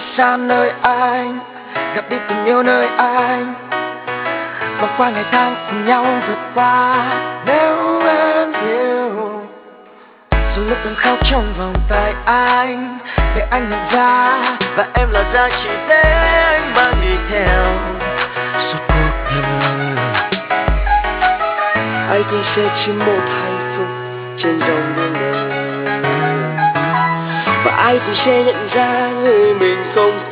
xa nơi anh, gặp đi tình yêu nơi anh, vòng qua ngày tháng cùng nhau vượt qua. Nếu em yêu, dù lúc em khóc trong vòng tay anh, để anh nhận ra, và em là giá trị để anh mang đi theo suốt cuộc đời. Ai cũng sẽ chỉ một hạnh phúc trên dòng đường đời, và ai cũng sẽ nhận ra người mình không